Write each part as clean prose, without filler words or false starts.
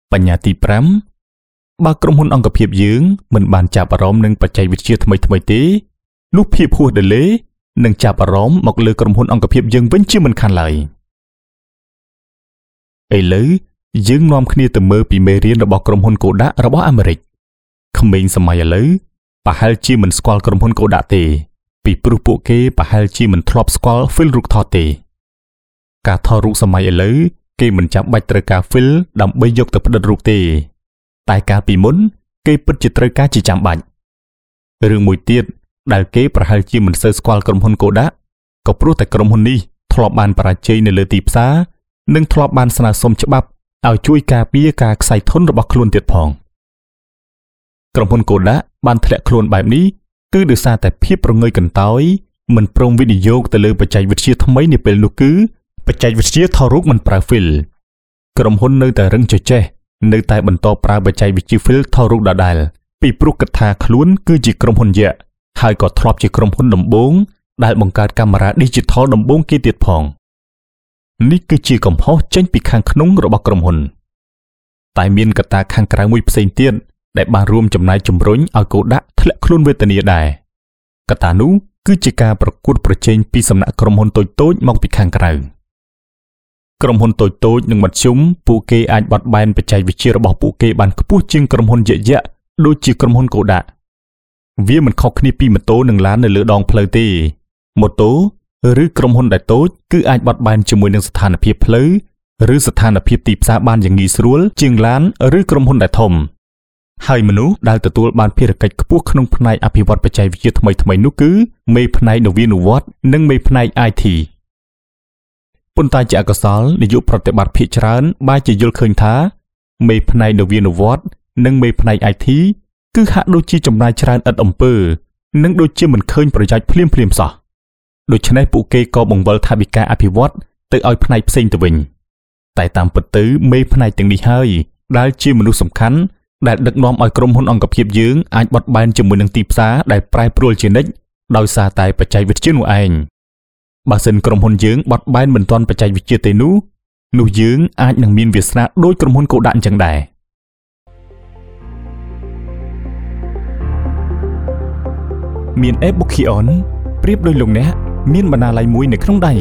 បញ្ញត្តិ5បើក្រុមហ៊ុនអង្គភាពយើងមិនបានចាប់អារម្មណ៍នឹងបច្ចេកវិទ្យាថ្មីទេនោះភាពហួសដេឡេនឹងចាប់អារម្មណ៍មកលើក្រុមហ៊ុនអង្គភាពយើងវិញជាមិនខានឡើយឥឡូវយើងនាំគ្នាទៅមើលពីមេរៀនរបស់ក្រុមហ៊ុន Kodak របស់អាមេរិកក្មេងសម័យឥឡូវប្រហែលជាមិនស្គាល់ក្រុមហ៊ុន Kodak ទេពីព្រោះពួកគេប្រហែលជាមិនធ្លាប់ស្គាល់ film រូបថតទេការថតរូបសម័យឥឡូវគេមិនចាំបាច់ត្រូវការ film ដើម្បីយកទៅផ្ដិតរូបទេតែកាលពីមុនគេពិតជាត្រូវការជាចាំបាច់រឿងមួយទៀតដែលគេប្រហែលជាមិនសូវស្គាល់ក្រុមហ៊ុន Kodak ក៏ព្រោះតែក្រុមហ៊ុននេះធ្លាប់បានបរាជ័យនៅលើទីផ្សារនិងធ្លាប់បានស្នើសុំច្បាប់ឲ្យជួយការពារការខ្សែធនរបស់ខ្លួនទៀតផងក្រុមហ៊ុន Kodak បានធ្លាក់ខ្លួនបែបនេះគឺដោយសារតែភាពប្រងើយកន្តើយមិនព្រមវិនិយោគទៅលើបច្ចេកវិទ្យាថ្មីនាពេលនោះគឺបច្ចេកវិទ្យាថតរូបមិនប្រើ film ក្រុមហ៊ុននៅតែរឹងចេះនៅតែបន្តប្រើបច្ចេកវិទ្យា film ថតរូបដដែលពីព្រោះគិតថាខ្លួនគឺជាក្រុមហ៊ុនយក្សហើយក៏ធ្លាប់ជាក្រុមហ៊ុនដំបូងដែលបង្កើតកាមេរ៉ា digital ដំបូងគេទៀតផងនេះគឺជាកំហុសចេញពីខាងក្នុងរបស់ក្រុមហ៊ុនតែមានកត្តាខាងក្រៅមួយផ្សេងទៀតដែលបានរួមចំណែកជំរុញឲ្យ Kodak ធ្លាក់ខ្លួនវេទនាដែរកត្តានោះគឺជាការប្រកួតប្រជែងពីសំណាក់ក្រុមហ៊ុនតូចៗមកពីខាងក្រៅក្រុមហ៊ុនតូចៗនិងមធ្យមពួកគេអាចបត់បែនបច្ចេកវិទ្យារបស់ពួកគេបានខ្ពស់ជាងក្រុមហ៊ុនយក្សដូចជាក្រុមហ៊ុន Kodak វាមិនខុសគ្នាពីម៉ូតូនិងឡាននៅលើដងផ្លូវទេម៉ូតូឬក្រុមហ៊ុនដែលតូចគឺអាចបត់បែនជាមួយនឹងស្ថានភាពផ្លូវឬស្ថានភាពទីផ្សារបានយ៉ាងងាយស្រួលជាងឡានឬក្រុមហ៊ុនដែលធំហើយមនុស្សដែលទទួលបានភារកិច្ចខ្ពស់ក្នុងផ្នែកអភិវឌ្ឍបច្ចេកវិទ្យាថ្មីនោះគឺមេផ្នែកនវានុវត្តន៍និងមេផ្នែក IT ប៉ុន្តែជាអកុសលនាយកប្រតិបត្តិភាគច្រើនបែរជាយល់ឃើញថាមេផ្នែកនវានុវត្តន៍និងមេផ្នែក IT គឺហាក់ដូចជាចំណាយច្រើនឥតអំពើនិងដូចជាមិនឃើញប្រយោជន៍ភ្លាមសោះដូច្នេះពួកគេក៏បង្វិលថវិកាអភិវឌ្ឍទៅឲ្យផ្នែកផ្សេងទៅវិញតែតាមពិតទៅមេផ្នែកទាំងនេះហើយដែលជាមនុស្សសំខាន់ដែលដឹកនាំឲ្យក្រុមហ៊ុនអង្គភាពយើងអាចបត់បែនជាមួយនឹងទីផ្សារដែលប្រែប្រួលជានិច្ចដោយសារតែបច្ចេកវិទ្យានោះឯងបើសិនក្រុមហ៊ុនយើងបត់បែនមិនទាន់បច្ចេកវិទ្យាទេនោះយើងអាចនឹងមានវាសនាដូចក្រុមហ៊ុន Kodak អញ្ចឹងដែរមាន e-book Kion ប្រៀបដូចលោកអ្នកមានបណ្ណាល័យមួយនៅក្នុងដៃ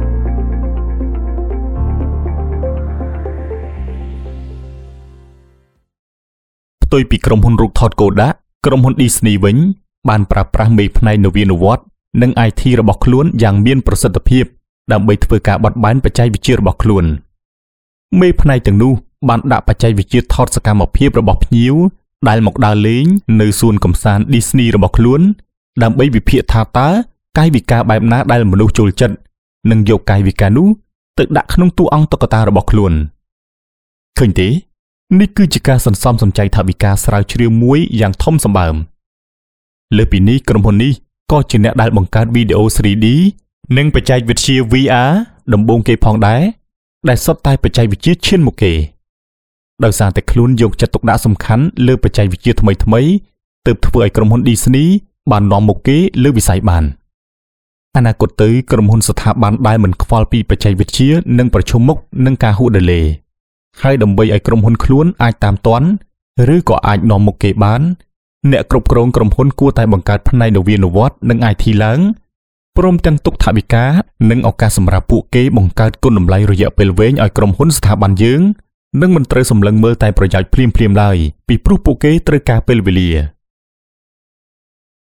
ផ្ទុយពីក្រុមហ៊ុនរូបថត Kodak ក្រុមហ៊ុន Disney វិញបានប្រើប្រាស់មេផ្នែកនវានុវត្តន៍និង IT របស់ខ្លួនយ៉ាងមានប្រសិទ្ធភាពដើម្បីធ្វើការបត់បែនបច្ចេកវិទ្យារបស់ខ្លួនមេផ្នែកទាំងនោះបានដាក់បច្ចេកវិទ្យាថតសកម្មភាពរបស់ភ្ញៀវដែលមកដើរលេងនៅសួនកម្សាន្ត Disney របស់ខ្លួនដើម្បីវិភាគថាតើកាយវិការបែបណាដែលមនុស្សចូលចិត្តនិងយកកាយវិការនោះទៅដាក់ក្នុងតួអង្គតុក្កតារបស់ខ្លួនឃើញទេនេះគឺជាការសន្សំសំចៃថវិកាស្រាវជ្រាវមួយយ៉ាងធំសម្បើមលើពីនេះក្រុមហ៊ុននេះក៏ជាអ្នកដែលបង្កើតវីដេអូ 3D និងបច្ចេកវិទ្យា VR ដំបូងគេផងដែរដែលសុទ្ធតែបច្ចេកវិទ្យាឈានមុខគេដោយសារតែខ្លួនយកចិត្តទុកដាក់សំខាន់លើបច្ចេកវិទ្យាថ្មីទើបធ្វើឲ្យក្រុមហ៊ុន Disney បាននាំមុខគេលើវិស័យបានអនាគតទៅក្រុមហ៊ុនស្ថាប័នដែលមិនខ្វល់ពីបច្ចេកវិទ្យានឹងប្រឈមមុខនឹងការហួសដេឡេហើយដើម្បីឲ្យក្រុមហ៊ុនខ្លួនអាចតាមទាន់ឬក៏អាចនាំមុខគេបានអ្នកគ្រប់គ្រងក្រុមហ៊ុនគួរតែបង្កើតផ្នែកនវានុវត្តន៍និង IT ឡើងព្រមទាំងទុកថវិកានិងឱកាសសម្រាប់ពួកគេបង្កើតគុណតម្លៃរយៈពេលវែងឲ្យក្រុមហ៊ុនស្ថាប័នយើងនិងមិនត្រូវសម្លឹងមើលតែប្រយោជន៍ភ្លាមឡើយពីព្រោះពួកគេត្រូវការពេលវេលា